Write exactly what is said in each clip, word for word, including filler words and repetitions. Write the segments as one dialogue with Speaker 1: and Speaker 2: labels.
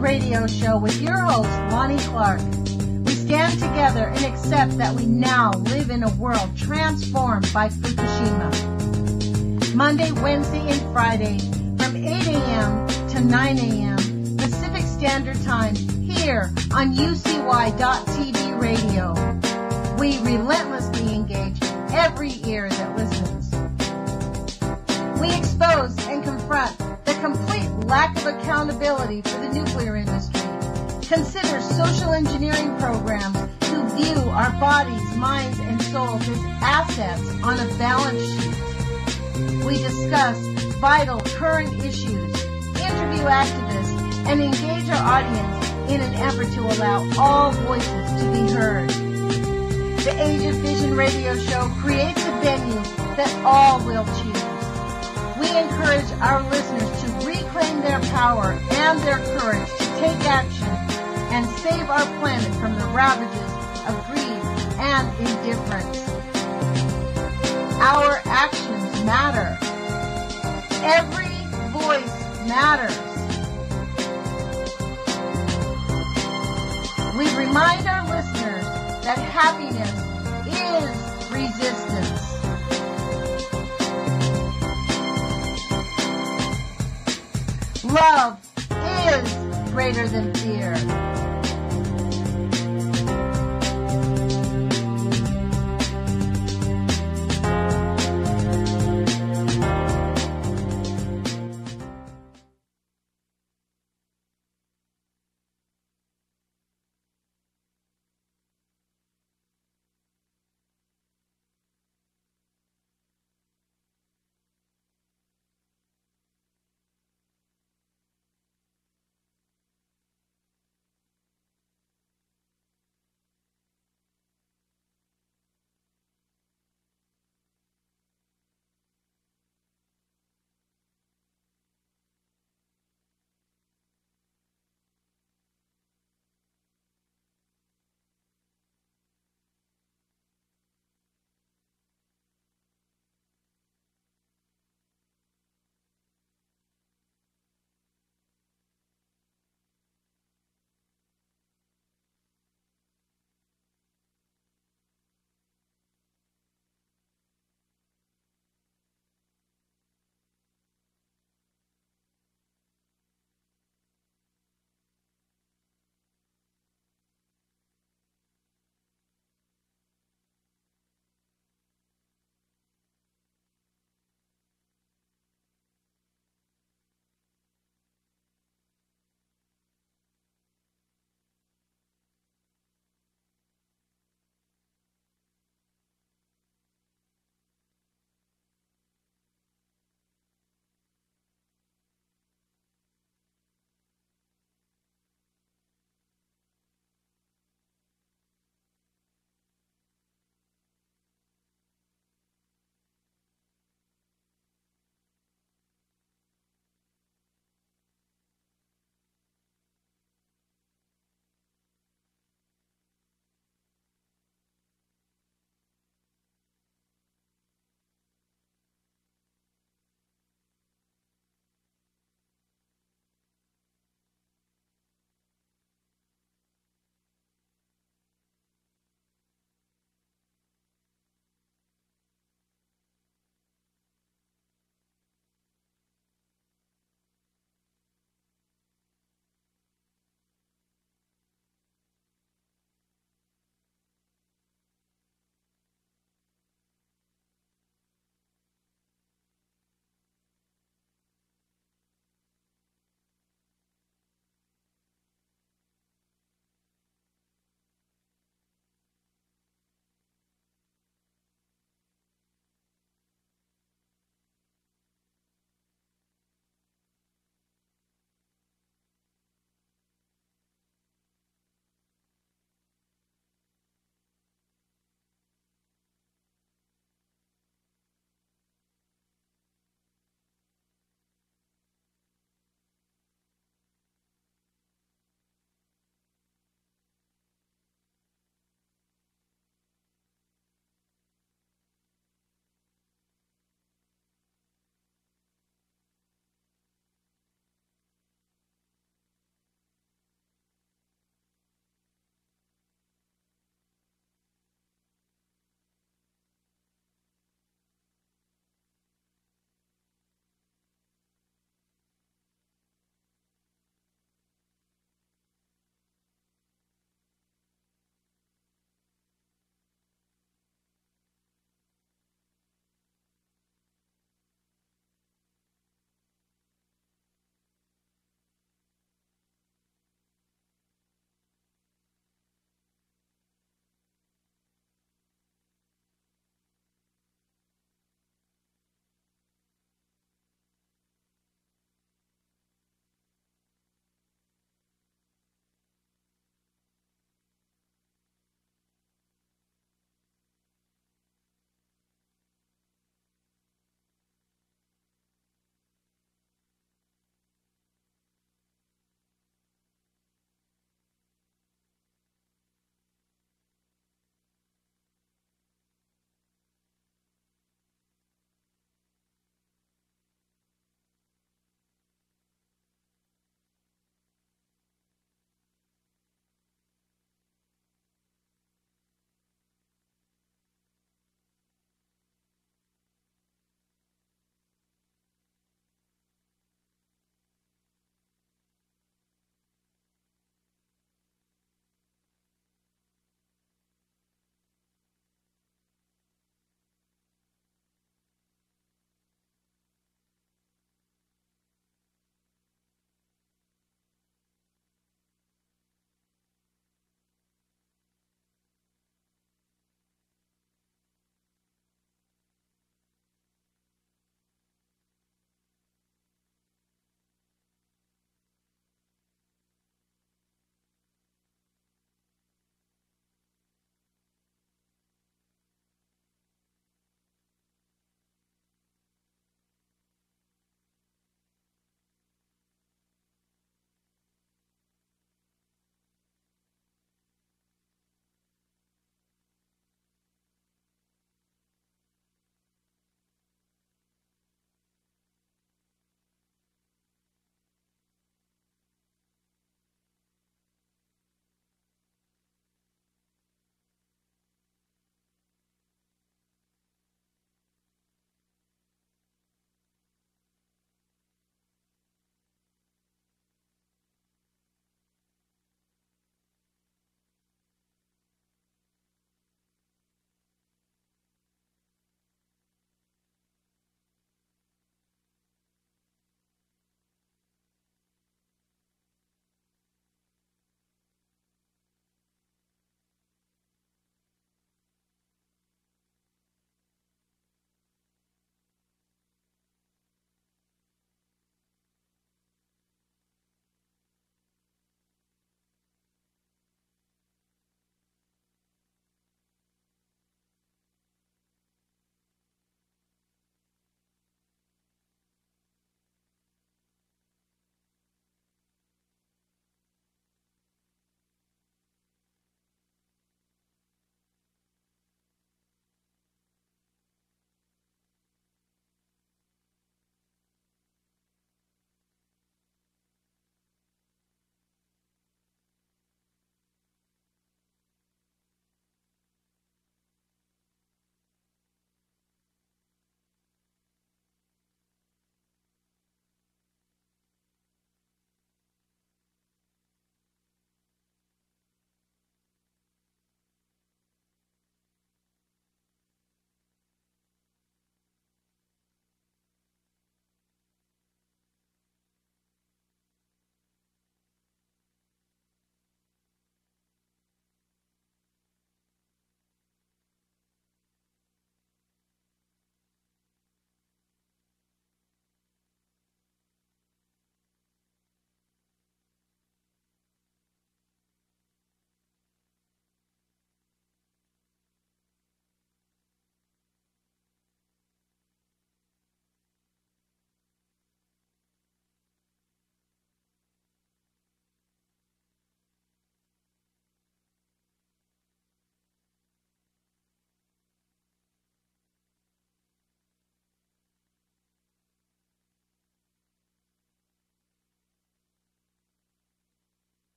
Speaker 1: Radio Show with your host, Lonnie Clark. We stand together and accept that we now live in a world transformed by Fukushima. Monday, Wednesday, and Friday from eight a.m. to nine a.m. Pacific Standard Time here on U C Y dot T V radio. We relentlessly engage every ear that listens. We expose and confront the complete lack of accountability for the nuclear industry. Consider social engineering programs who view our bodies, minds, and souls as assets on a balance sheet. We discuss vital current issues, interview activists, and engage our audience in an effort to allow all voices to be heard. The Age of Vision radio show creates a venue that all will choose. We encourage our listeners to reclaim their power and their courage to take action and save our planet from the ravages of greed and indifference. Our actions matter. Every voice matters. We remind our listeners that happiness is resistance. Love is greater than fear.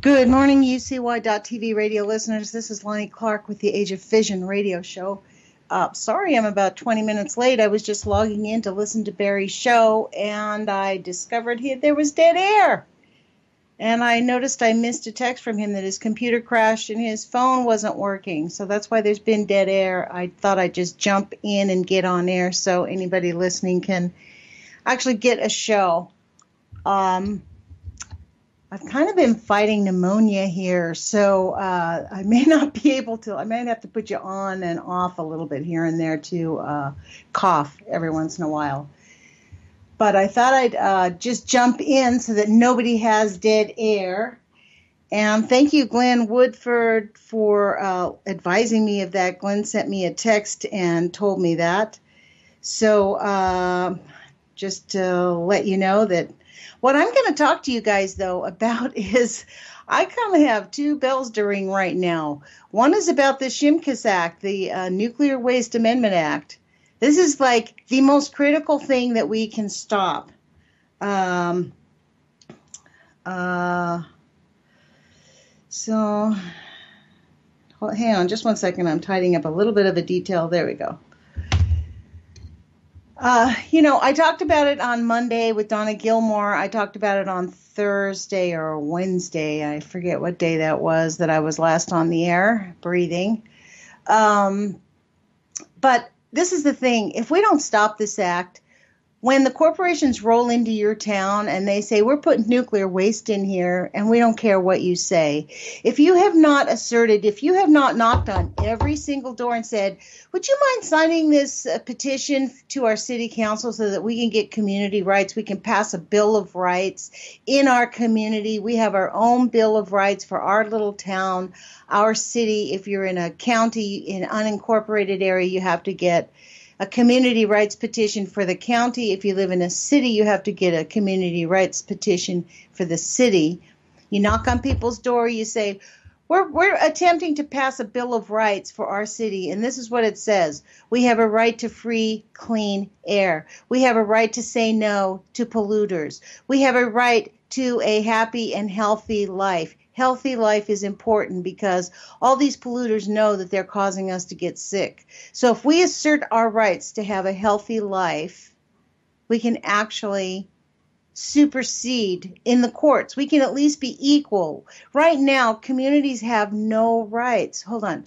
Speaker 1: Good morning, U C Y dot T V radio listeners. This is Lonnie Clark with the Age of Fission radio show. Uh, sorry I'm about twenty minutes late. I was just logging in to listen to Barry's show, and I discovered he, there was dead air. And I noticed I missed a text from him that his computer crashed and his phone wasn't working. So that's why there's been dead air. I thought I'd just jump in and get on air so anybody listening can actually get a show. Um... I've kind of been fighting pneumonia here, so uh, I may not be able to, I may have to put you on and off a little bit here and there to uh, cough every once in a while. But I thought I'd uh, just jump in so that nobody has dead air. And thank you, Glenn Woodford, for uh, advising me of that. Glenn sent me a text and told me that. So uh, just to let you know that what I'm going to talk to you guys, though, about is I kind of have two bells to ring right now. One is about the Shimkus Act, the uh, Nuclear Waste Amendment Act. This is like the most critical thing that we can stop. Um, uh, so, hold, hang on just one second. I'm tidying up a little bit of a detail. There we go. Uh, you know, I talked about it on Monday with Donna Gilmore. I talked about it on Thursday or Wednesday. I forget what day that was that I was last on the air breathing. Um, but this is the thing. If we don't stop this act, when the corporations roll into your town and they say, we're putting nuclear waste in here and we don't care what you say. If you have not asserted, if you have not knocked on every single door and said, would you mind signing this uh, petition to our city council so that we can get community rights? We can pass a Bill of Rights in our community. We have our own Bill of Rights for our little town, our city. If you're in a county, in an unincorporated area, you have to get a community rights petition for the county. If you live in a city, you have to get a community rights petition for the city. You knock on people's door, you say, we're, we're attempting to pass a Bill of Rights for our city, and this is what it says. We have a right to free, clean air. We have a right to say no to polluters. We have a right to a happy and healthy life. Healthy life is important because all these polluters know that they're causing us to get sick. So if we assert our rights to have a healthy life, we can actually supersede in the courts. We can at least be equal. Right now, communities have no rights. Hold on.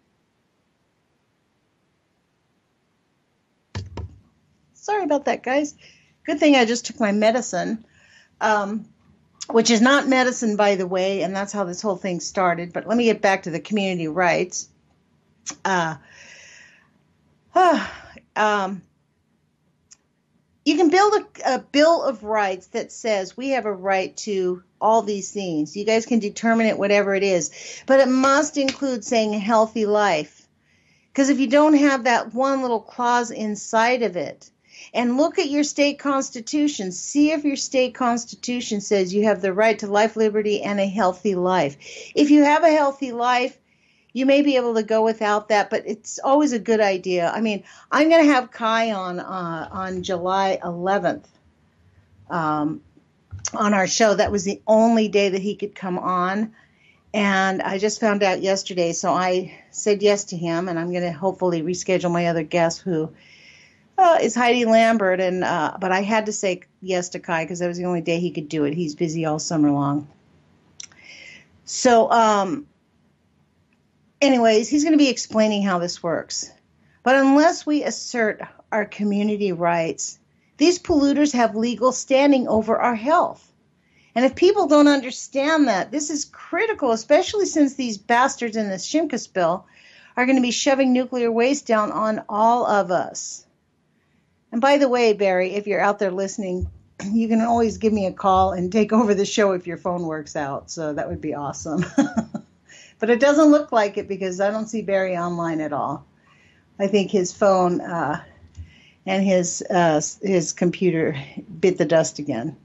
Speaker 1: Sorry about that, guys. Good thing I just took my medicine. Um, which is not medicine, by the way, and that's how this whole thing started. But let me get back to the community rights. Uh, uh, um, you can build a, a Bill of Rights that says we have a right to all these things. You guys can determine it, whatever it is. But it must include saying a healthy life. Because if you don't have that one little clause inside of it, and look at your state constitution. See if your state constitution says you have the right to life, liberty, and a healthy life. If you have a healthy life, you may be able to go without that, but it's always a good idea. I mean, I'm going to have Kai on uh, on July eleventh um, on our show. That was the only day that he could come on, and I just found out yesterday, so I said yes to him, and I'm going to hopefully reschedule my other guest who Uh, is Heidi Lambert, and uh, but I had to say yes to Kai because that was the only day he could do it. He's busy all summer long. So, um, anyways, he's going to be explaining how this works. But unless we assert our community rights, these polluters have legal standing over our health. And if people don't understand that, this is critical, especially since these bastards in this Shimkus bill are going to be shoving nuclear waste down on all of us. And by the way, Barry, if you're out there listening, you can always give me a call and take over the show if your phone works out. So that would be awesome. But it doesn't look like it because I don't see Barry online at all. I think his phone uh, and his uh, his computer bit the dust again.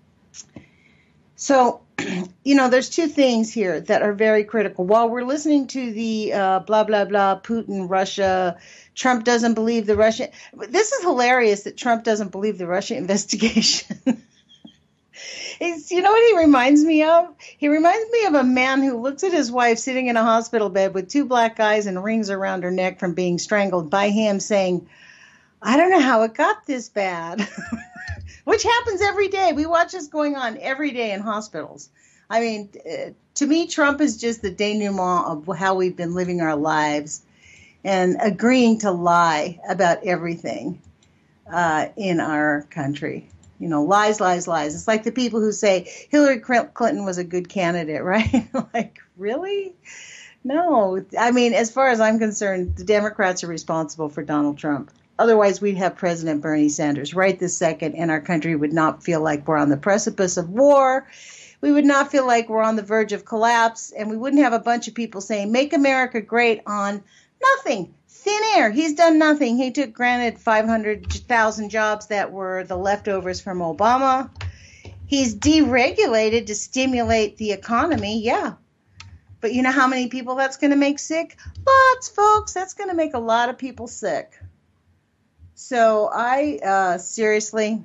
Speaker 1: So, you know, there's two things here that are very critical. While we're listening to the uh, blah, blah, blah, Putin, Russia, Trump doesn't believe the Russia. This is hilarious that Trump doesn't believe the Russia investigation. He's, you know what he reminds me of? He reminds me of a man who looks at his wife sitting in a hospital bed with two black eyes and rings around her neck from being strangled by him saying, I don't know how it got this bad, which happens every day. We watch this going on every day in hospitals. I mean, uh, to me, Trump is just the denouement of how we've been living our lives and agreeing to lie about everything uh, in our country. You know, lies, lies, lies. It's like the people who say Hillary Clinton was a good candidate, right? Like, really? No. I mean, as far as I'm concerned, the Democrats are responsible for Donald Trump. Otherwise, we'd have President Bernie Sanders right this second, and our country would not feel like we're on the precipice of war. We would not feel like we're on the verge of collapse, and we wouldn't have a bunch of people saying, make America great on nothing. Thin air. He's done nothing. He took granted five hundred thousand jobs that were the leftovers from Obama. He's deregulated to stimulate the economy. Yeah. But you know how many people that's going to make sick? Lots, folks. That's going to make a lot of people sick. So I uh, seriously,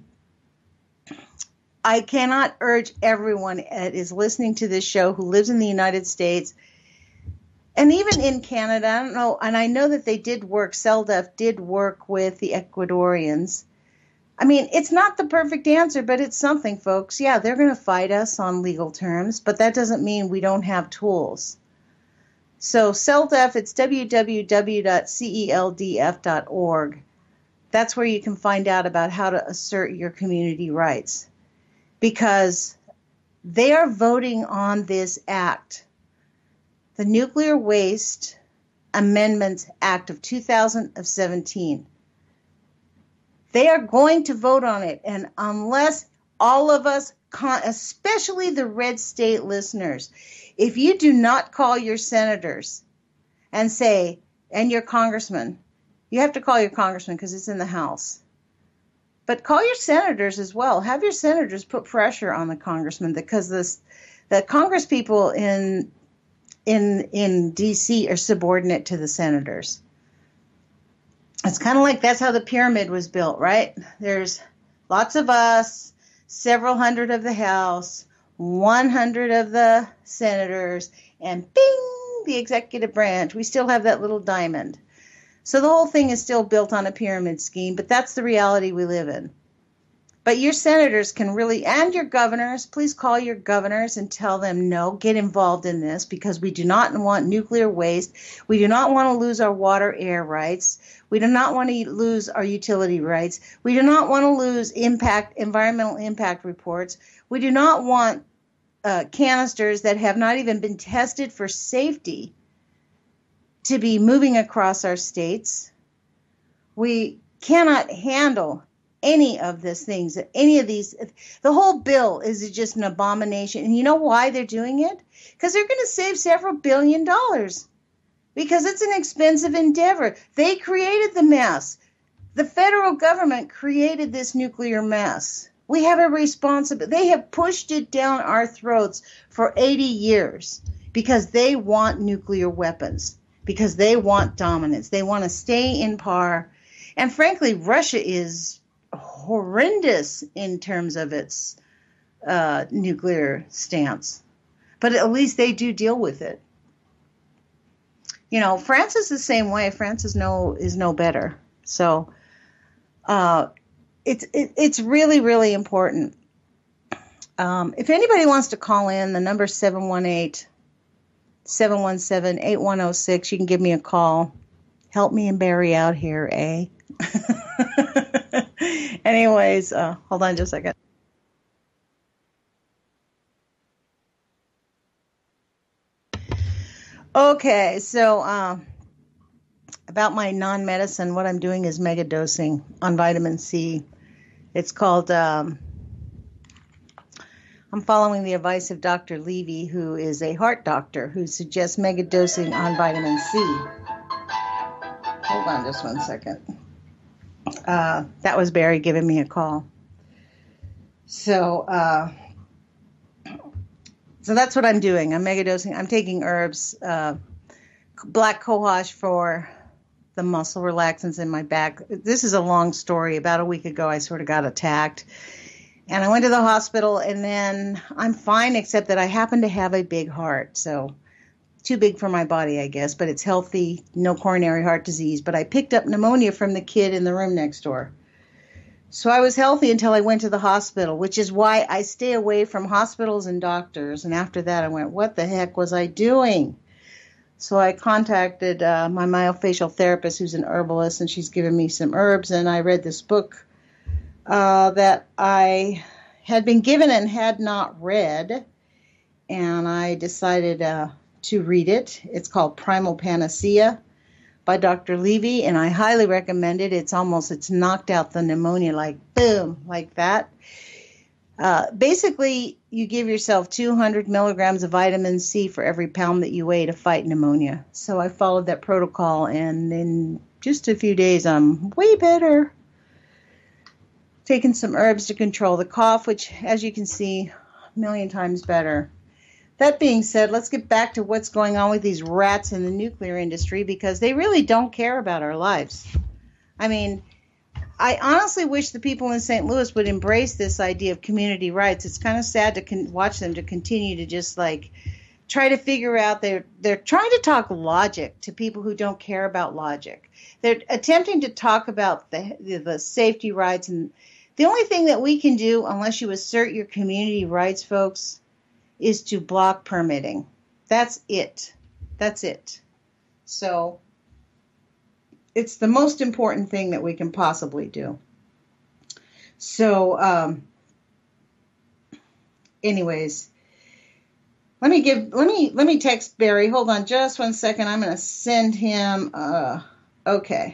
Speaker 1: I cannot urge everyone that is listening to this show who lives in the United States and even in Canada, I don't know, and I know that they did work, CELDEF did work with the Ecuadorians. I mean, it's not the perfect answer, but it's something, folks. Yeah, they're going to fight us on legal terms, but that doesn't mean we don't have tools. So CELDEF, it's w w w dot celdf dot org. That's where you can find out about how to assert your community rights, because they are voting on this act. The Nuclear Waste Amendments Act of two thousand seventeen. They are going to vote on it, and unless all of us, especially the red state listeners, if you do not call your senators and say, and your congressman, you have to call your congressman because it's in the House, but call your senators as well. Have your senators put pressure on the congressman, because this, the Congress people in in in D C are subordinate to the senators. It's kind of like that's how the pyramid was built, right? There's lots of us, several hundred of the House, one hundred of the senators, and bing, the executive branch. We still have that little diamond. So the whole thing is still built on a pyramid scheme, but that's the reality we live in. But your senators can really, and your governors, please call your governors and tell them, no, get involved in this, because we do not want nuclear waste. We do not want to lose our water, air rights. We do not want to lose our utility rights. We do not want to lose impact, environmental impact reports. We do not want uh, canisters that have not even been tested for safety to be moving across our states. We cannot handle any of these things, any of these. The whole bill is just an abomination. And you know why they're doing it? Because they're going to save several billion dollars. Because it's an expensive endeavor. They created the mess. The federal government created this nuclear mess. We have a responsibility. They have pushed it down our throats for eighty years because they want nuclear weapons, because they want dominance. They want to stay in power. And frankly, Russia is horrendous in terms of its uh, nuclear stance. But at least they do deal with it. You know, France is the same way. France is no is no better. So uh, it's it, it's really, really important. Um, if anybody wants to call in, the number is seven one eight, seven one seven, eight one zero six. You can give me a call. Help me and Barry out here, eh? Anyways, uh, hold on just a second. Okay, so uh, about my non-medicine, what I'm doing is mega dosing on vitamin C. It's called, um, I'm following the advice of Doctor Levy, who is a heart doctor, who suggests mega dosing on vitamin C. Hold on just one second. Uh, that was Barry giving me a call. So, uh, so that's what I'm doing. I'm mega dosing. I'm taking herbs, uh, black cohosh for the muscle relaxants in my back. This is a long story. About a week ago, I sort of got attacked, And I went to the hospital, and then I'm fine, except that I happen to have a big heart. So too big for my body, I guess, but it's healthy, no coronary heart disease. But I picked up pneumonia from the kid in the room next door. So I was healthy until I went to the hospital, which is why I stay away from hospitals and doctors. And after that, I went, what the heck was I doing? So I contacted uh, my myofascial therapist, who's an herbalist, and she's given me some herbs. And I read this book uh, that I had been given and had not read. And I decided uh, to read it. It's called Primal Panacea by Doctor Levy, and I highly recommend it. It's almost, it's knocked out the pneumonia, like boom, like that. Uh, basically, you give yourself two hundred milligrams of vitamin C for every pound that you weigh to fight pneumonia. So I followed that protocol, and in just a few days, I'm way better. Taking some herbs to control the cough, which, as you can see, a million times better. That being said, let's get back to what's going on with these rats in the nuclear industry, because they really don't care about our lives. I mean, I honestly wish the people in Saint Louis would embrace this idea of community rights. It's kind of sad to con- watch them to continue to just like try to figure out, they're, they're trying to talk logic to people who don't care about logic. They're attempting to talk about the, the, the safety rights. And the only thing that we can do, unless you assert your community rights, folks, is to block permitting. That's it. That's it. So it's the most important thing that we can possibly do. So um, anyways, let me give, let me, let me text Barry. Hold on just one second. I'm going to send him, uh, okay.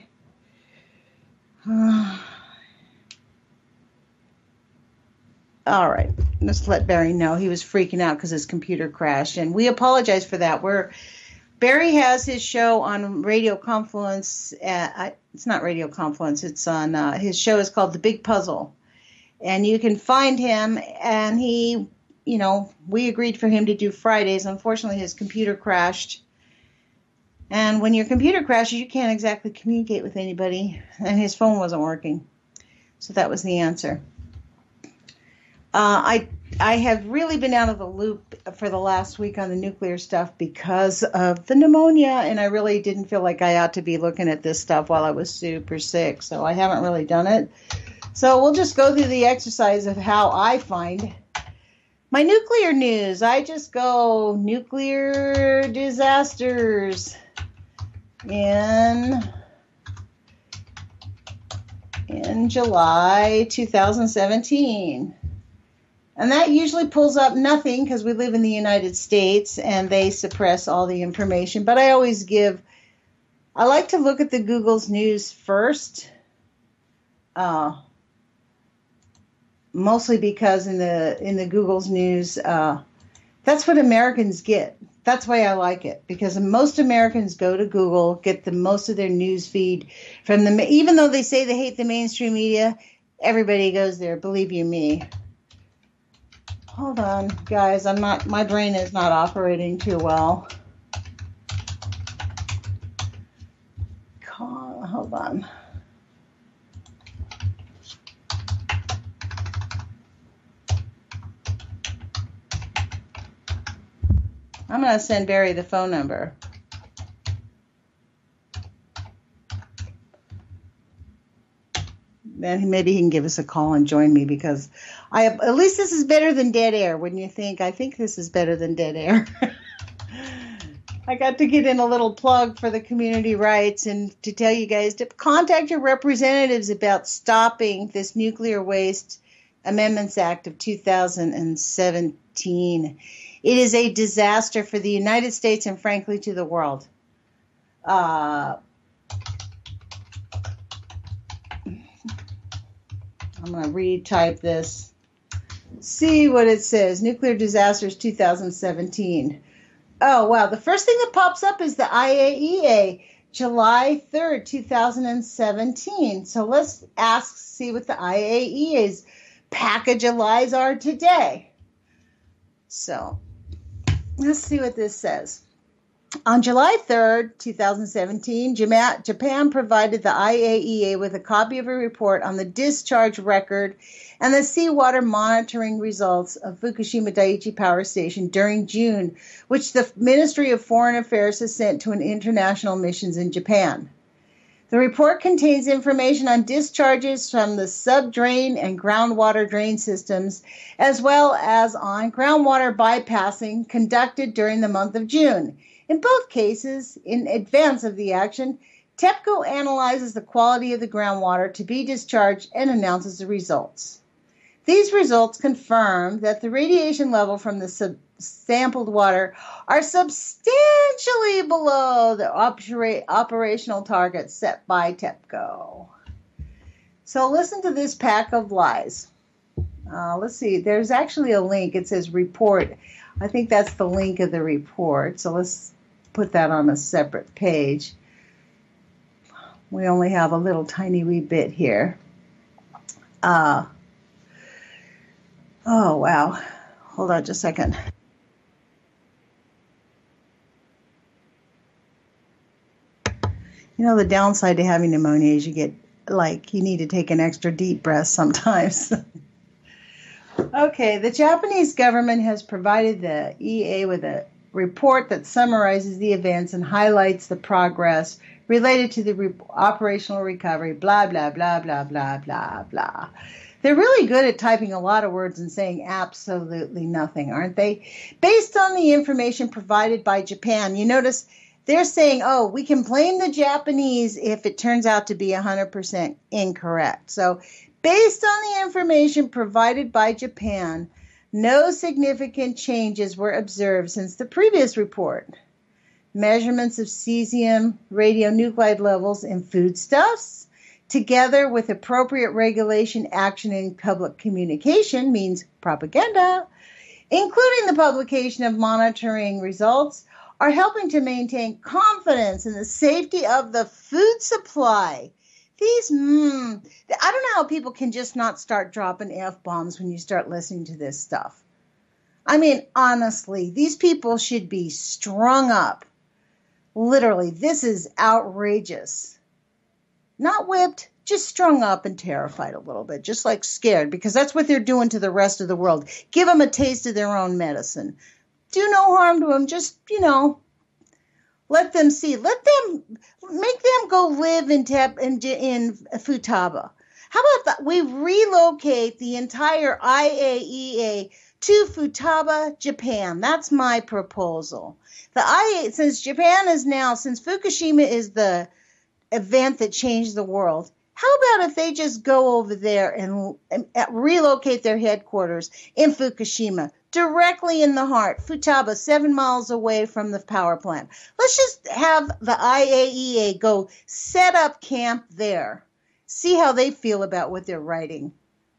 Speaker 1: Uh, All right, let's let Barry know. He was freaking out because his computer crashed, and we apologize for that. We're, Barry has his show on Radio Confluence. At, it's not Radio Confluence. It's on, uh, his show is called The Big Puzzle, and you can find him, and he, you know, we agreed for him to do Fridays. Unfortunately, his computer crashed, and when your computer crashes, you can't exactly communicate with anybody, and his phone wasn't working, so that was the answer. Uh, I I have really been out of the loop for the last week on the nuclear stuff because of the pneumonia, and I really didn't feel like I ought to be looking at this stuff while I was super sick, so I haven't really done it. So we'll just go through the exercise of how I find my nuclear news. I just go nuclear disasters in in July two thousand seventeen. And that usually pulls up nothing because we live in the United States and they suppress all the information. But I always give, I like to look at the Google's news first, uh, mostly because in the in the Google's news, uh, that's what Americans get. That's why I like it, because most Americans go to Google, get the most of their news feed from the, even though they say they hate the mainstream media, everybody goes there, believe you me. Hold on, guys. I'm not, my brain is not operating too well. Hold on. I'm going to send Barry the phone number. Then maybe he can give us a call and join me, because I have, at least this is better than dead air, wouldn't you think? I think this is better than dead air. I got to get in a little plug for the community rights and to tell you guys to contact your representatives about stopping this Nuclear Waste Amendments Act of two thousand seventeen. It is a disaster for the United States and, frankly, to the world. Uh, I'm going to retype this. See what it says. Nuclear disasters two thousand seventeen. Oh, wow. The first thing that pops up is the I A E A, July third, two thousand seventeen. So let's ask, see what the I A E A's package of lies are today. So let's see what this says. On July third, twenty seventeen, Japan provided the I A E A with a copy of a report on the discharge record and the seawater monitoring results of Fukushima Daiichi Power Station during June, which the Ministry of Foreign Affairs has sent to an international missions in Japan. The report contains information on discharges from the subdrain and groundwater drain systems, as well as on groundwater bypassing conducted during the month of June. In both cases, in advance of the action, TEPCO analyzes the quality of the groundwater to be discharged and announces the results. These results confirm that the radiation level from the sub- sampled water are substantially below the opera- operational targets set by TEPCO. So listen to this pack of lies. Uh, let's see, there's actually a link. It says report. I think that's the link of the report. So let's put that on a separate page. We only have a little tiny wee bit here. Uh, oh, wow. Hold on just a second. You know, the downside to having pneumonia is you get, like, you need to take an extra deep breath sometimes. Okay, the Japanese government has provided the E A with a report that summarizes the events and highlights the progress related to the re- operational recovery, blah, blah, blah, blah, blah, blah, blah. They're really good at typing a lot of words and saying absolutely nothing, aren't they? Based on the information provided by Japan, you notice they're saying, oh, we can blame the Japanese if it turns out to be one hundred percent incorrect. So based on the information provided by Japan, no significant changes were observed since the previous report. Measurements of cesium radionuclide levels in foodstuffs, together with appropriate regulation action in public communication, means propaganda, including the publication of monitoring results, are helping to maintain confidence in the safety of the food supply. These, mm, I don't know how people can just not start dropping F-bombs when you start listening to this stuff. I mean, honestly, these people should be strung up. Literally, this is outrageous. Not whipped, just strung up and terrified a little bit, just like scared, because that's what they're doing to the rest of the world. Give them a taste of their own medicine. Do no harm to them, just, you know, let them see. Let them, make them go live in, Tep, in, in Futaba. How about that? We relocate the entire I A E A to Futaba, Japan. That's my proposal. The I A E A, since Japan is now, since Fukushima is the event that changed the world, how about if they just go over there and, and relocate their headquarters in Fukushima, directly in the heart, Futaba, seven miles away from the power plant. Let's just have the I A E A go set up camp there. See how they feel about what they're writing.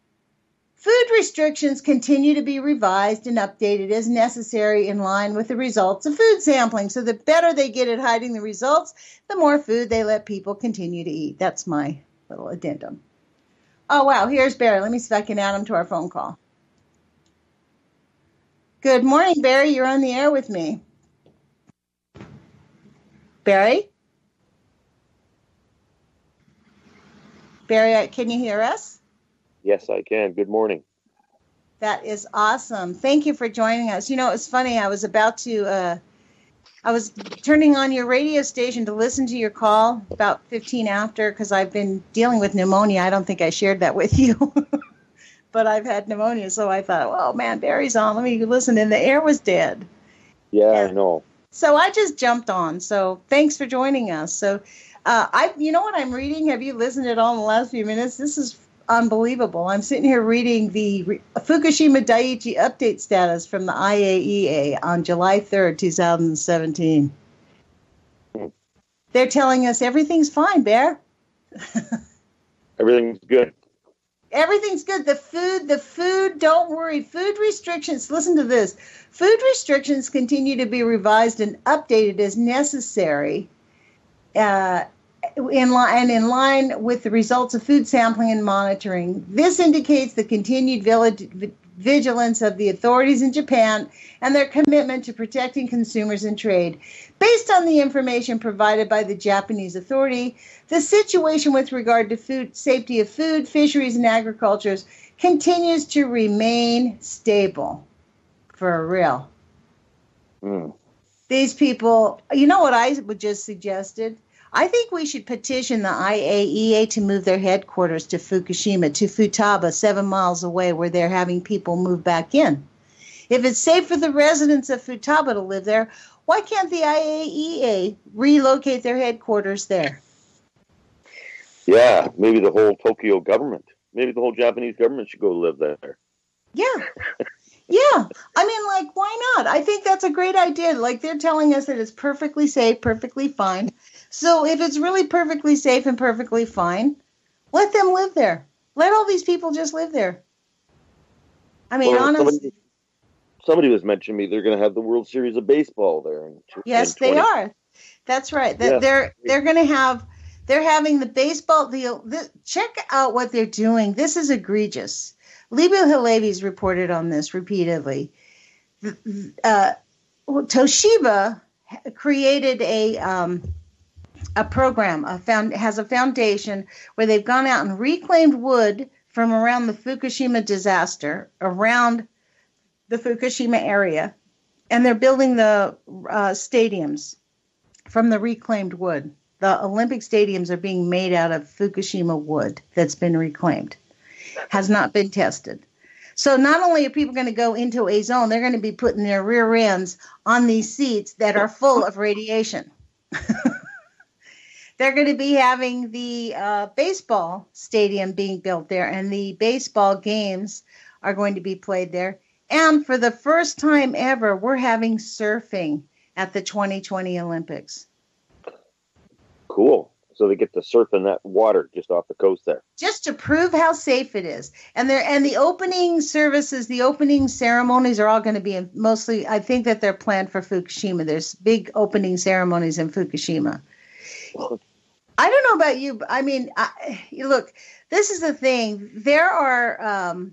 Speaker 1: Food restrictions continue to be revised and updated as necessary in line with the results of food sampling. So the better they get at hiding the results, the more food they let people continue to eat. That's my little addendum. Oh, wow. Here's Barry. Let me see if I can add him to our phone call. Good morning, Barry. You're on the air with me. Barry? Barry, can you hear us?
Speaker 2: Yes, I can. Good morning.
Speaker 1: That is awesome. Thank you for joining us. You know, it's funny. I was about to, uh, I was turning on your radio station to listen to your call about fifteen after, because I've been dealing with pneumonia. I don't think I shared that with you. But I've had pneumonia, so I thought, oh, man, Barry's on. Let me listen. And the air was dead.
Speaker 2: Yeah,
Speaker 1: and
Speaker 2: I know.
Speaker 1: So I just jumped on. So thanks for joining us. So uh, I, you know what I'm reading? Have you listened at all in the last few minutes? This is unbelievable. I'm sitting here reading the Re- Fukushima Daiichi update status from the I A E A on July third, twenty seventeen. Hmm. They're telling us everything's fine, Bear.
Speaker 2: Everything's good.
Speaker 1: Everything's good. The food, the food, don't worry. Food restrictions, listen to this. Food restrictions continue to be revised and updated as necessary uh, in line, and in line with the results of food sampling and monitoring. This indicates the continued valid, vigilance of the authorities in Japan and their commitment to protecting consumers and trade. Based on the information provided by the Japanese authority, the situation with regard to food safety of food, fisheries, and agriculture continues to remain stable. For real.
Speaker 2: Mm.
Speaker 1: These people, you know what I would just suggested? I think we should petition the I A E A to move their headquarters to Fukushima, to Futaba, seven miles away, where they're having people move back in. If it's safe for the residents of Futaba to live there, why can't the I A E A relocate their headquarters there?
Speaker 2: Yeah, maybe the whole Tokyo government, maybe the whole Japanese government should go live there.
Speaker 1: Yeah. Yeah. I mean, like, why not? I think that's a great idea. Like, they're telling us that it's perfectly safe, perfectly fine. So if it's really perfectly safe and perfectly fine, let them live there. Let all these people just live there. I mean,
Speaker 2: well,
Speaker 1: honestly.
Speaker 2: Somebody, somebody was mentioning me they're going to have the World Series of Baseball there. In,
Speaker 1: yes,
Speaker 2: in
Speaker 1: they are. That's right. That
Speaker 2: yeah.
Speaker 1: They're they're going to have, they're having the baseball, the, the check out what they're doing. This is egregious. Libu Halevi's reported on this repeatedly. Uh, Toshiba created a um, a program, a found, has a foundation where they've gone out and reclaimed wood from around the Fukushima disaster, around the Fukushima area, and they're building the uh, stadiums from the reclaimed wood. The Olympic stadiums are being made out of Fukushima wood that's been reclaimed. Has not been tested. So not only are people going to go into a zone, they're going to be putting their rear ends on these seats that are full of radiation. They're going to be having the uh, baseball stadium being built there, and the baseball games are going to be played there. And for the first time ever, we're having surfing at the twenty twenty Olympics.
Speaker 2: Cool. So they get to surf in that water just off the coast there.
Speaker 1: Just to prove how safe it is. And there, and the opening services, the opening ceremonies are all going to be in mostly, I think that they're planned for Fukushima. There's big opening ceremonies in Fukushima. I don't know about you, but I mean, I, look, this is the thing. There are, um,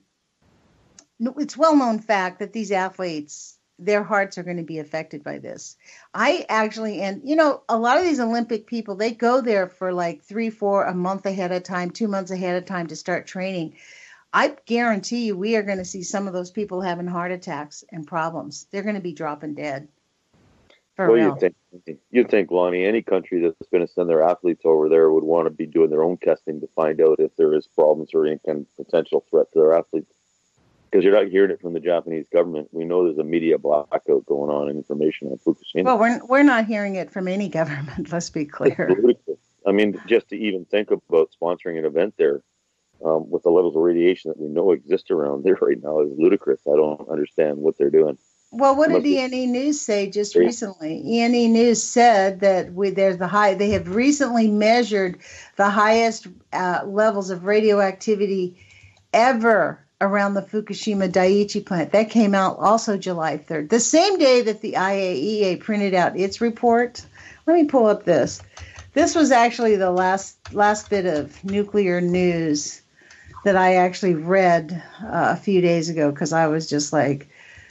Speaker 1: it's well-known fact that these athletes, their hearts are going to be affected by this. I actually, and you know, a lot of these Olympic people, they go there for like three, four, a month ahead of time, two months ahead of time to start training. I guarantee you we are going to see some of those people having heart attacks and problems. They're going to be dropping dead. For
Speaker 2: well,
Speaker 1: real.
Speaker 2: you'd think, you'd think, Lonnie, any country that's going to send their athletes over there would want to be doing their own testing to find out if there is problems or any kind of potential threat to their athletes. Because you're not hearing it from the Japanese government. We know there's a media blackout going on in information on Fukushima.
Speaker 1: Well, we're, we're not hearing it from any government, let's be clear.
Speaker 2: I mean, just to even think about sponsoring an event there um, with the levels of radiation that we know exist around there right now is ludicrous. I don't understand what they're doing.
Speaker 1: Well, what did E and E News say just recently? E and E News said that we, there's the high. They have recently measured the highest uh, levels of radioactivity ever around the Fukushima Daiichi plant. That came out also July third, the same day that the I A E A printed out its report. Let me pull up this. This was actually the last last bit of nuclear news that I actually read uh, a few days ago because I was just like,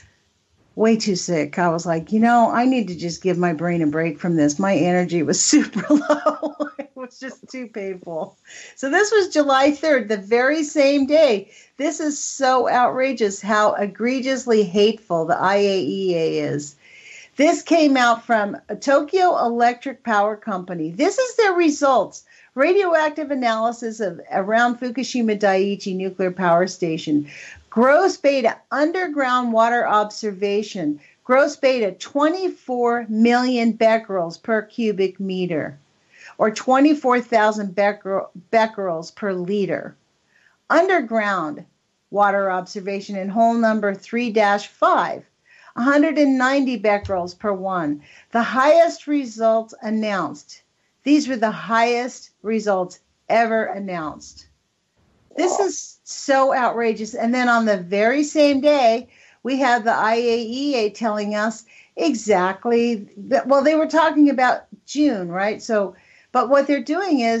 Speaker 1: way too sick. I was like, you know, I need to just give my brain a break from this. My energy was super low. It was just too painful. So this was July third, the very same day. This is so outrageous how egregiously hateful the I A E A is. This came out from Tokyo Electric Power Company. This is their results. Radioactive analysis of around Fukushima Daiichi nuclear power station. Gross beta underground water observation. Gross beta twenty-four million becquerels per cubic meter, or twenty-four thousand becquerel, becquerels per liter. Underground water observation in hole number three dash five, one hundred ninety becquerels per one. The highest results announced. These were the highest results ever announced. This is so outrageous. And then on the very same day, we have the I A E A telling us exactly that, well, they were talking about June, right? So, but what they're doing is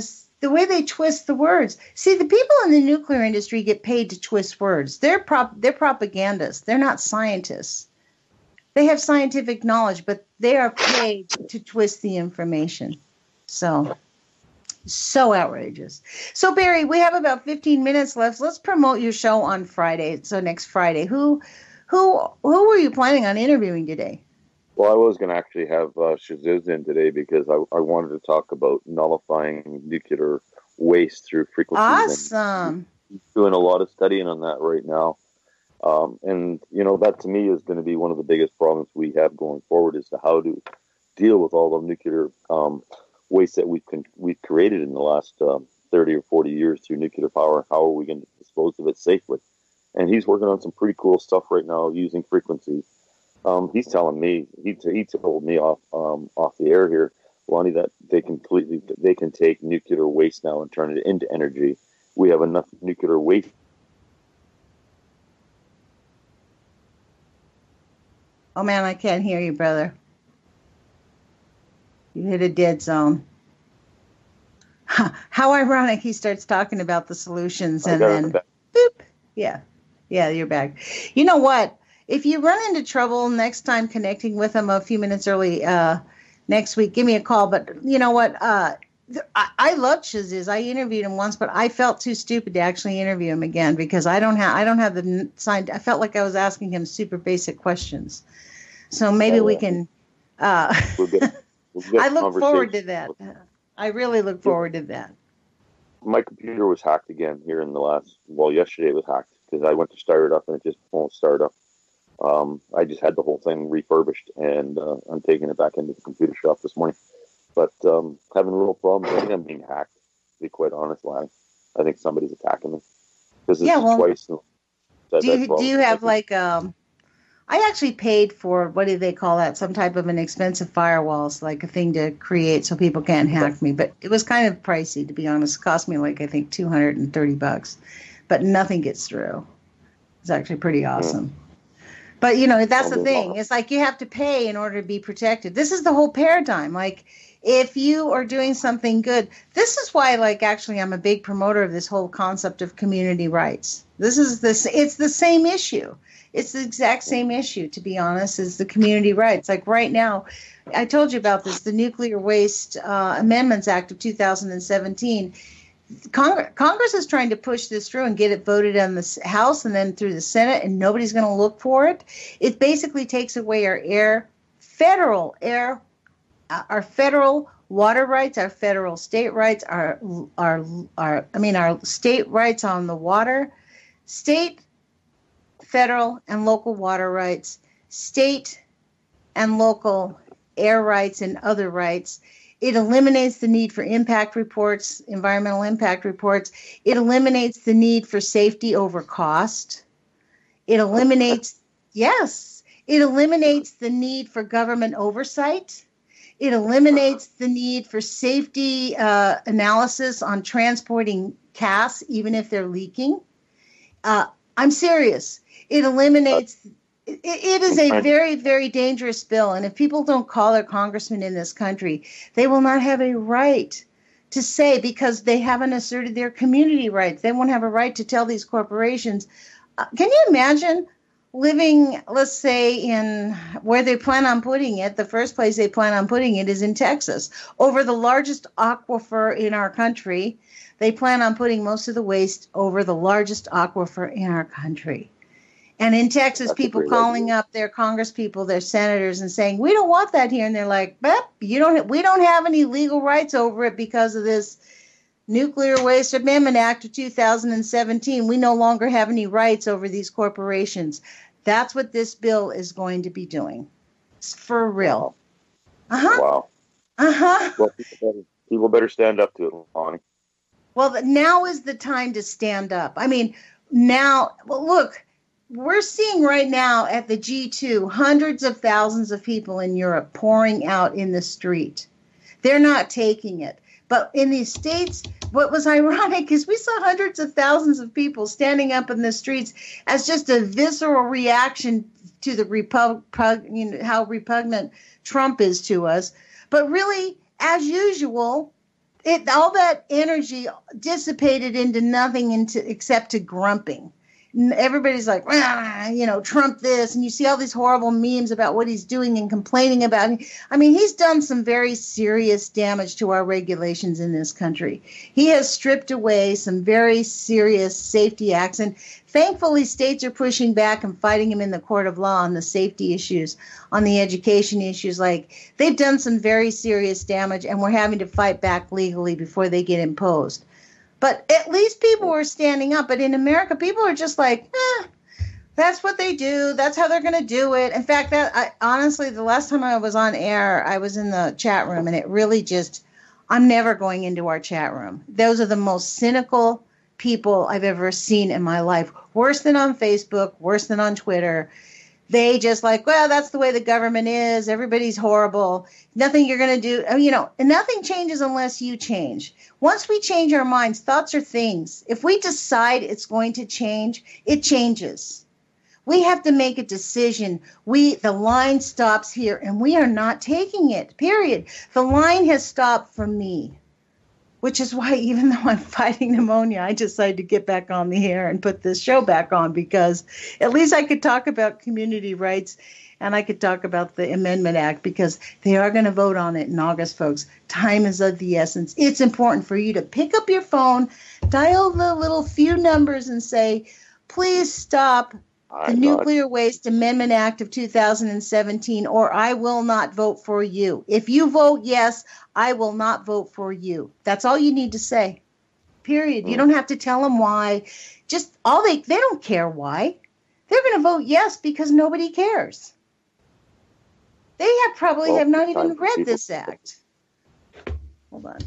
Speaker 1: the way they twist the words. See, the people in the nuclear industry get paid to twist words. They're prop, they're propagandists. They're not scientists. They have scientific knowledge, but they are paid to twist the information. So, so outrageous. So, Barry, we have about fifteen minutes left. Let's promote your show on Friday. So next Friday, who, who, who were you planning on interviewing today?
Speaker 2: Well, I was going to actually have uh, Shaziz in today because I, I wanted to talk about nullifying nuclear waste through frequencies.
Speaker 1: Awesome.
Speaker 2: He's doing a lot of studying on that right now. Um, and, you know, that to me is going to be one of the biggest problems we have going forward is to how to deal with all the nuclear um, waste that we've, con- we've created in the last um, thirty or forty years through nuclear power. How are we going to dispose of it safely? And he's working on some pretty cool stuff right now using frequencies. Um, he's telling me, he, he told me off um, off the air here, Lonnie, that they completely, they can take nuclear waste now and turn it into energy. We have enough nuclear waste.
Speaker 1: Oh, man, I can't hear you, brother. You hit a dead zone. How ironic he starts talking about the solutions and then, boop, yeah, yeah, you're back. You know what? If you run into trouble next time connecting with him a few minutes early uh, next week, give me a call. But you know what? Uh, I, I love Shaziz. I interviewed him once, but I felt too stupid to actually interview him again because I don't have I don't have the sign. I felt like I was asking him super basic questions. So maybe we can. Uh,
Speaker 2: we'll get, we'll get
Speaker 1: I look forward to that. I really look forward to that.
Speaker 2: My computer was hacked again here in the last. Well, yesterday it was hacked because I went to start it up and it just won't start up. Um, I just had the whole thing refurbished and uh, I'm taking it back into the computer shop this morning. But um, having real problems. I think I'm being hacked, to be quite honest, Larry. I think somebody's attacking me. This is
Speaker 1: yeah, well,
Speaker 2: twice.
Speaker 1: Do you, do you have like, um, I actually paid for, what do they call that? Some type of an expensive firewall. It's like a thing to create so people can't hack me. But it was kind of pricey, to be honest. It cost me like, I think, two hundred thirty bucks. But nothing gets through. It's actually pretty awesome. Mm. But, you know, that's the thing. It's like you have to pay in order to be protected. This is the whole paradigm. Like, if you are doing something good, this is why, like, actually, I'm a big promoter of this whole concept of community rights. This is this. It's the same issue. It's the exact same issue, to be honest, as the community rights. Like right now, I told you about this, the Nuclear Waste uh, Amendments Act of two thousand seventeen. Congress, Congress is trying to push this through and get it voted on the House and then through the Senate, and nobody's going to look for it. It basically takes away our air, federal air, our federal water rights, our federal state rights, our, our, our, I mean, our state rights on the water, state, federal, and local water rights, state and local air rights and other rights. It eliminates the need for impact reports, environmental impact reports. It eliminates the need for safety over cost. It eliminates, yes, it eliminates the need for government oversight. It eliminates the need for safety uh, analysis on transporting gas, even if they're leaking. Uh, I'm serious. It eliminates... It, it is a very, very dangerous bill. And if people don't call their congressman in this country, they will not have a right to say, because they haven't asserted their community rights. They won't have a right to tell these corporations. Uh, can you imagine living, let's say, in where they plan on putting it? The first place they plan on putting it is in Texas, over the largest aquifer in our country. They plan on putting most of the waste over the largest aquifer in our country. And in Texas, That's people calling idea. up their congresspeople, their senators, and saying, "We don't want that here." And they're like, "But you don't. We don't have any legal rights over it because of this Nuclear Waste Amendment Act of two thousand seventeen. We no longer have any rights over these corporations." That's what this bill is going to be doing. It's for real. Uh huh.
Speaker 2: Wow.
Speaker 1: Uh huh.
Speaker 2: Well, people better, people better stand up to it, Lonnie.
Speaker 1: Well, now is the time to stand up. I mean, now. Well, look. We're seeing right now at the G two hundreds of thousands of people in Europe pouring out in the street. They're not taking it. But in these states, what was ironic is we saw hundreds of thousands of people standing up in the streets as just a visceral reaction to the repug, you know, how repugnant Trump is to us. But really, as usual, it all that energy dissipated into nothing into except to grumping. Everybody's like, ah, you know, Trump this, and you see all these horrible memes about what he's doing and complaining about it. I mean, he's done some very serious damage to our regulations in this country. He has stripped away some very serious safety acts, and thankfully states are pushing back and fighting him in the court of law on the safety issues, on the education issues. Like, they've done some very serious damage, and we're having to fight back legally before they get imposed. But at least people were standing up. But in America, people are just like, eh, that's what they do. That's how they're going to do it. In fact, that I, honestly, the last time I was on air, I was in the chat room, and it really just, I'm never going into our chat room. Those are the most cynical people I've ever seen in my life. Worse than on Facebook, worse than on Twitter. They just like, well, that's the way the government is. Everybody's horrible. Nothing you're going to do. You know, nothing changes unless you change. Once we change our minds, thoughts are things. If we decide it's going to change, it changes. We have to make a decision. We, the line stops here, and we are not taking it, period. The line has stopped for me, which is why even though I'm fighting pneumonia, I decided to get back on the air and put this show back on, because at least I could talk about community rights and I could talk about the Amendment Act, because they are going to vote on it in August, folks. Time is of the essence. It's important for you to pick up your phone, dial the little few numbers and say, please stop the
Speaker 2: I'm
Speaker 1: Nuclear
Speaker 2: not,
Speaker 1: Waste Amendment Act of two thousand seventeen, or I will not vote for you. If you vote yes, I will not vote for you. That's all you need to say. Period. You don't have to tell them why. Just all they, they don't care why. They're going to vote yes because nobody cares. They have probably
Speaker 2: well,
Speaker 1: have not even
Speaker 2: time for
Speaker 1: read
Speaker 2: people-
Speaker 1: this act. Hold on.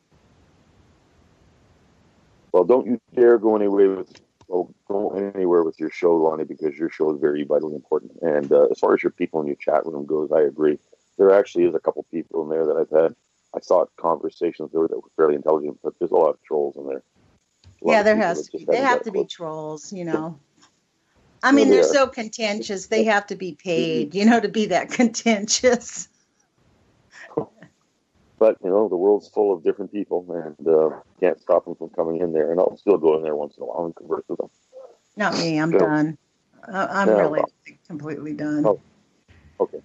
Speaker 2: Well, don't you dare go anywhere with oh, go anywhere with your show, Lonnie, because your show is very vitally important. And uh, as far as your people in your chat room goes, I agree. There actually is a couple people in there that I've had. I saw conversations there that were fairly intelligent, but there's a lot of trolls in there. A lot
Speaker 1: Yeah,
Speaker 2: of
Speaker 1: there
Speaker 2: people
Speaker 1: has
Speaker 2: that
Speaker 1: to be.
Speaker 2: just
Speaker 1: They
Speaker 2: haven't
Speaker 1: have
Speaker 2: got
Speaker 1: to
Speaker 2: a
Speaker 1: be
Speaker 2: clue.
Speaker 1: trolls, you know. I mean,
Speaker 2: Well,
Speaker 1: they're
Speaker 2: they are.
Speaker 1: so contentious. They have to be paid, you know, to be that contentious.
Speaker 2: But, you know, the world's full of different people, and uh, can't stop them from coming in there. And I'll still go in there once in a while and converse with them.
Speaker 1: Not me. I'm
Speaker 2: So-
Speaker 1: done. I- I'm
Speaker 2: Yeah,
Speaker 1: really
Speaker 2: well.
Speaker 1: completely done.
Speaker 2: Oh. Okay.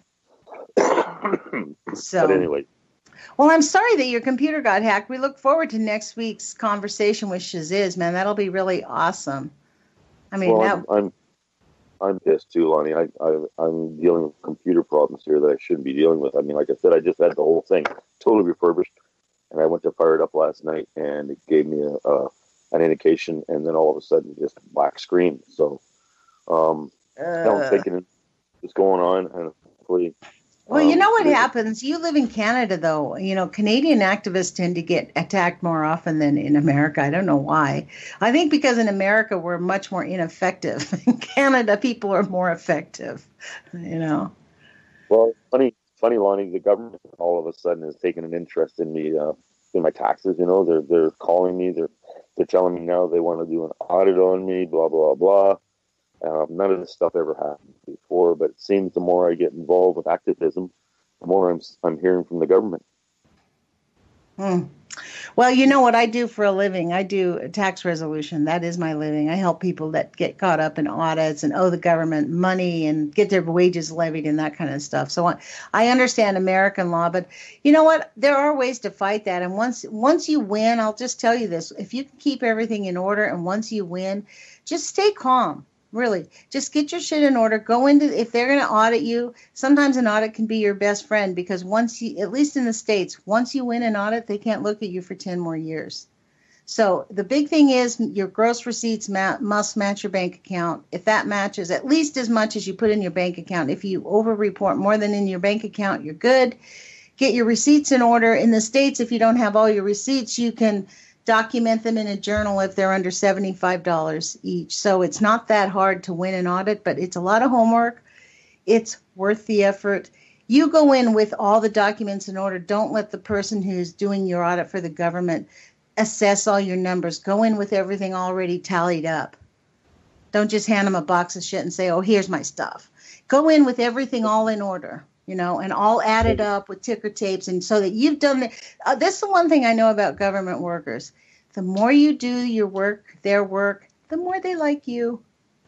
Speaker 1: So,
Speaker 2: But anyway,
Speaker 1: well, I'm sorry that your computer got hacked. We look forward to next week's conversation with Shaziz, man. That'll be really awesome. I mean,
Speaker 2: well,
Speaker 1: that,
Speaker 2: I'm, I'm I'm pissed too, Lonnie. I, I I'm dealing with computer problems here that I shouldn't be dealing with. I mean, like I said, I just had the whole thing totally refurbished, and I went to fire it up last night, and it gave me a, a an indication, and then all of a sudden, just black screen. So, um, now I'm
Speaker 1: uh,
Speaker 2: thinking what's going on, and hopefully.
Speaker 1: well, you
Speaker 2: um,
Speaker 1: know what
Speaker 2: we-
Speaker 1: happens? You live in Canada, though. You know, Canadian activists tend to get attacked more often than in America. I don't know why. I think because in America, we're much more ineffective. In Canada, people are more effective, you know.
Speaker 2: Well, funny, funny, Lonnie. The government all of a sudden has taken an interest in me, uh, in my taxes. You know, they're they're calling me. They're they're telling me now they want to do an audit on me. Blah blah blah. Um, none of this stuff ever happened before, but it seems the more I get involved with activism, the more I'm I'm hearing from the government.
Speaker 1: Hmm. Well, you know what I do for a living? I do tax resolution. That is my living. I help people that get caught up in audits and owe the government money and get their wages levied and that kind of stuff. So I, I understand American law, but you know what? There are ways to fight that. And once once you win, I'll just tell you this. If you can keep everything in order and once you win, just stay calm. Really, just get your shit in order. Go into, if they're going to audit you, sometimes an audit can be your best friend because once you, at least in the States, once you win an audit, they can't look at you for ten more years. So the big thing is your gross receipts ma- must match your bank account. If that matches at least as much as you put in your bank account, if you over-report more than in your bank account, you're good. Get your receipts in order. In the States, if you don't have all your receipts, you can document them in a journal if they're under seventy-five dollars each. So it's not that hard to win an audit, but it's a lot of homework. It's worth the effort. You go in with all the documents in order. Don't let the person who's doing your audit for the government assess all your numbers. Go in with everything already tallied up. Don't just hand them a box of shit and say, oh, here's my stuff. Go in with everything all in order. you know, and all added up with ticker tapes. And so that you've done the, uh, this is the one thing I know about government workers. The more you do your work, their work, the more they like you.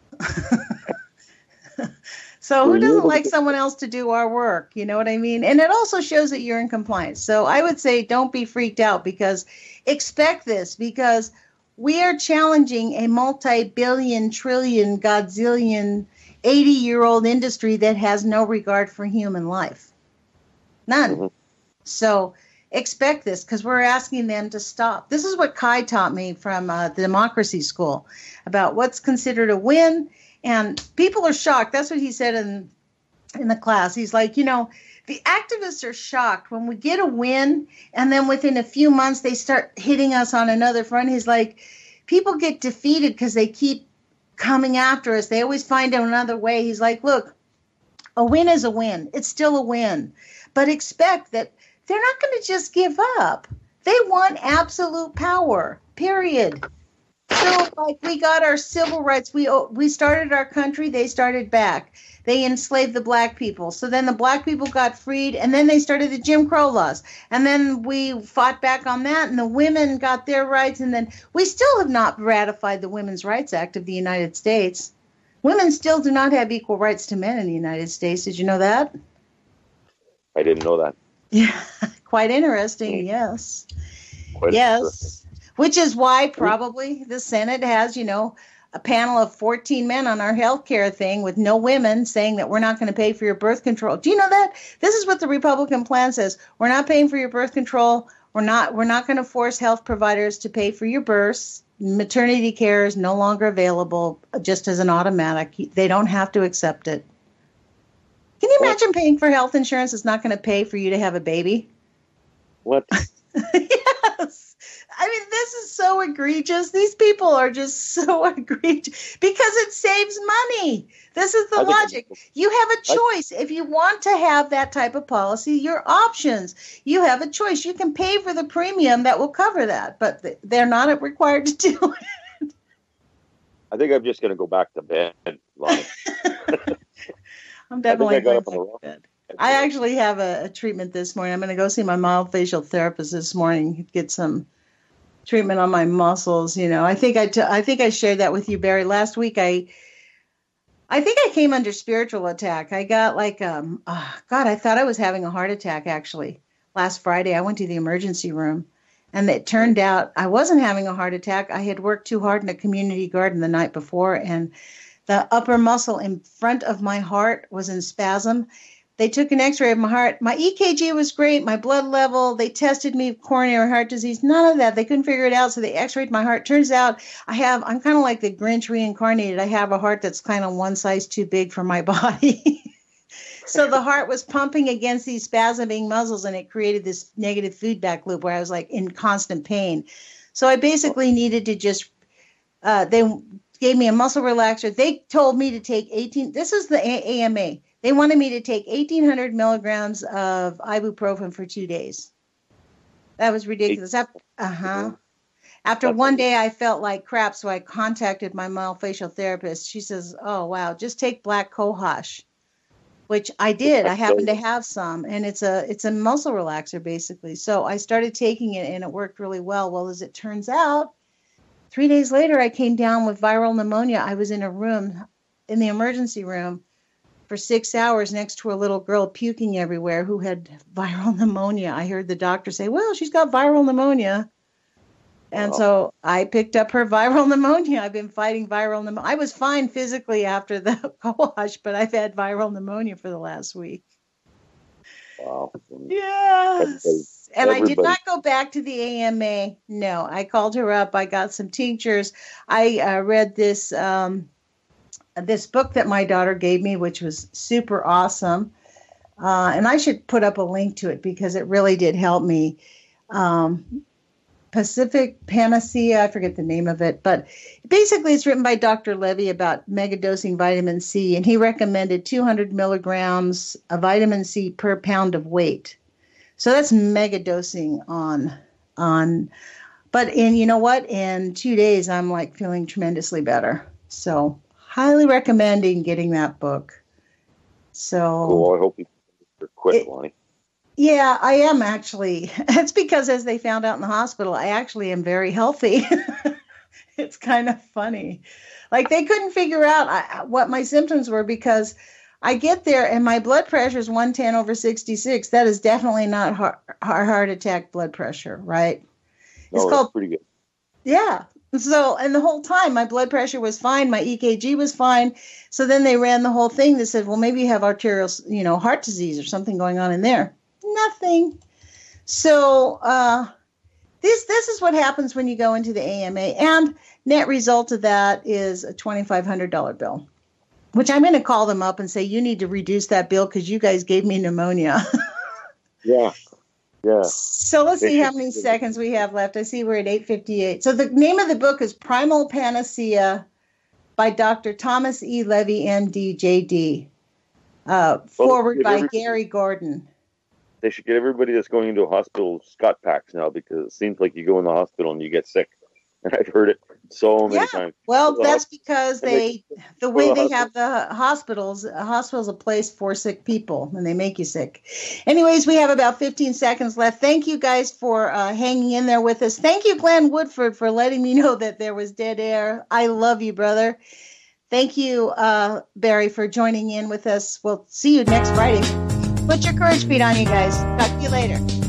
Speaker 1: So who doesn't like someone else to do our work? You know what I mean? And it also shows that you're in compliance. So I would say don't be freaked out, because expect this, because we are challenging a multi-billion, trillion, godzillion, eighty-year-old industry that has no regard for human life. None. Mm-hmm. So expect this, because we're asking them to stop. This is what Kai taught me from uh, the democracy school about what's considered a win. And people are shocked. That's what he said in in the class. He's like, you know, the activists are shocked when we get a win, and then within a few months they start hitting us on another front. He's like, people get defeated because they keep coming after us. They always find another way. He's like, look, a win is a win. It's still a win. But expect that they're not going to just give up. They want absolute power, period. So, like, we got our civil rights. We we started our country. They started back. They enslaved the black people. So then the black people got freed, and then they started the Jim Crow laws. And then we fought back on that, and the women got their rights. And then we still have not ratified the Women's Rights Act of the United States. Women still do not have equal rights to men in the United States. Did you know that?
Speaker 2: I didn't know that.
Speaker 1: Yeah, quite interesting, yes.
Speaker 2: Quite
Speaker 1: yes.
Speaker 2: interesting.
Speaker 1: Which is why probably the Senate has, you know, a panel of fourteen men on our health care thing with no women, saying that we're not going to pay for your birth control. Do you know that? This is what the Republican plan says. We're not paying for your birth control. We're not we're not going to force health providers to pay for your births. Maternity care is no longer available just as an automatic. They don't have to accept it. Can you imagine what? Paying for health insurance is not going to pay for you to have a baby?
Speaker 2: What?
Speaker 1: Yes. I mean, this is so egregious. These people are just so egregious because it saves money. This is the logic. You have a choice. If you want to have that type of policy, your options. You have a choice. You can pay for the premium that will cover that, but they're not required to do it.
Speaker 2: I think I'm just going to go back to bed, Lonnie.
Speaker 1: I'm definitely going back to bed. I actually have a, a treatment this morning. I'm going to go see my myofascial therapist this morning, get some treatment on my muscles. You know, I think I, t- I think I shared that with you, Barry. Last week, I, I think I came under spiritual attack. I got like, um, oh, God, I thought I was having a heart attack. Actually, last Friday, I went to the emergency room, and it turned out I wasn't having a heart attack. I had worked too hard in a community garden the night before, and the upper muscle in front of my heart was in spasm. They took an x-ray of my heart. My E K G was great. My blood level, they tested me for coronary heart disease. None of that. They couldn't figure it out, so they x-rayed my heart. Turns out I have, I'm kind of like the Grinch reincarnated. I have a heart that's kind of one size too big for my body. So the heart was pumping against these spasming muscles, and it created this negative feedback loop where I was like in constant pain. So I basically needed to just, uh, they gave me a muscle relaxer. They told me to take eighteen, this is the A M A. They wanted me to take eighteen hundred milligrams of ibuprofen for two days. That was ridiculous. Uh-huh. After one day, I felt like crap, so I contacted my myofascial therapist. She says, oh, wow, just take black cohosh, which I did. I happen to have some, and it's a it's a muscle relaxer, basically. So I started taking it, and it worked really well. Well, as it turns out, three days later, I came down with viral pneumonia. I was in a room, in the emergency room, for six hours next to a little girl puking everywhere who had viral pneumonia. I heard the doctor say, well, she's got viral pneumonia. And wow. So I picked up her viral pneumonia. I've been fighting viral pneumonia. I was fine physically after the cohosh, but I've had viral pneumonia for the last week.
Speaker 2: Wow.
Speaker 1: Yes. And Everybody. I did not go back to the A M A. No, I called her up. I got some tinctures. I uh, read this um, this book that my daughter gave me, which was super awesome. Uh, and I should put up a link to it because it really did help me. Um, Pacific Panacea, I forget the name of it, but basically it's written by Doctor Levy about megadosing vitamin C, and he recommended two hundred milligrams of vitamin C per pound of weight. So that's megadosing on, on, but in, you know what, in two days, I'm like feeling tremendously better. So highly recommending getting that book. So
Speaker 2: cool. I hope you quick,
Speaker 1: It-
Speaker 2: Lonnie.
Speaker 1: Yeah, I am actually. It's because as they found out in the hospital, I actually am very healthy. It's kind of funny. Like they couldn't figure out I, what my symptoms were because I get there and my blood pressure is one ten over sixty-six. That is definitely not heart, heart attack blood pressure, right?
Speaker 2: No,
Speaker 1: It's
Speaker 2: that's
Speaker 1: called,
Speaker 2: pretty good.
Speaker 1: yeah. So, and the whole time my blood pressure was fine. My E K G was fine. So then they ran the whole thing. They said, well, maybe you have arterial, you know, heart disease or something going on in there. Nothing. So, uh, this, this is what happens when you go into the A M A, and net result of that is a twenty-five hundred dollars bill, which I'm going to call them up and say, you need to reduce that bill because you guys gave me pneumonia.
Speaker 2: Yeah. Yeah.
Speaker 1: So let's
Speaker 2: They
Speaker 1: see how
Speaker 2: should-
Speaker 1: many seconds we have left. I see we're at eight fifty-eight. So the name of the book is Primal Panacea by Doctor Thomas E. Levy, M D, J D. Uh, forward
Speaker 2: give
Speaker 1: by
Speaker 2: everybody-
Speaker 1: Gary Gordon.
Speaker 2: They should get everybody that's going into a hospital Scott packs now, because it seems like you go in the hospital and you get sick. And I've heard it so many
Speaker 1: Yeah.
Speaker 2: times.
Speaker 1: Well,
Speaker 2: Well,
Speaker 1: that's because
Speaker 2: and
Speaker 1: they,
Speaker 2: they-
Speaker 1: the way
Speaker 2: well,
Speaker 1: they
Speaker 2: the
Speaker 1: have the hospitals, a hospital's a place for sick people, and they make you sick. Anyways, we have about fifteen seconds left. Thank you guys for uh, hanging in there with us. Thank you, Glenn Woodford, for letting me know that there was dead air. I love you, brother. Thank you, uh, Barry, for joining in with us. We'll see you next Friday. Put your courage feet on, you guys. Talk to you later.